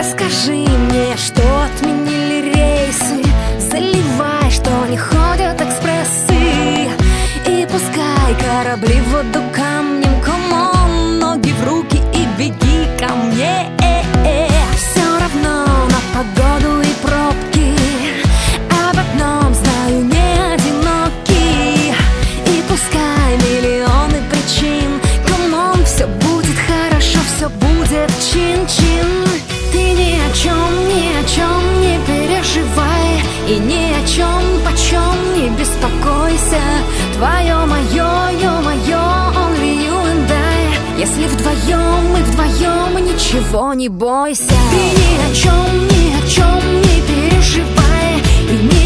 Скажи мне, что отменили рейсы, заливай, что не ходят экспрессы, и пускай корабли в воду камнем, камон, ноги в руки и беги ко мне. Все равно на погоду и пробки, об одном знаю, не одиноки, и пускай миллионы причин, камон, все будет хорошо, все будет чин-чин. Ты ни о чем не переживай, и ни о чем, почем не беспокойся. Твое, мое, ё-моё, only you and I. Если вдвоем, мы вдвоем, ничего не бойся. Ты ни о чем не переживай, и ни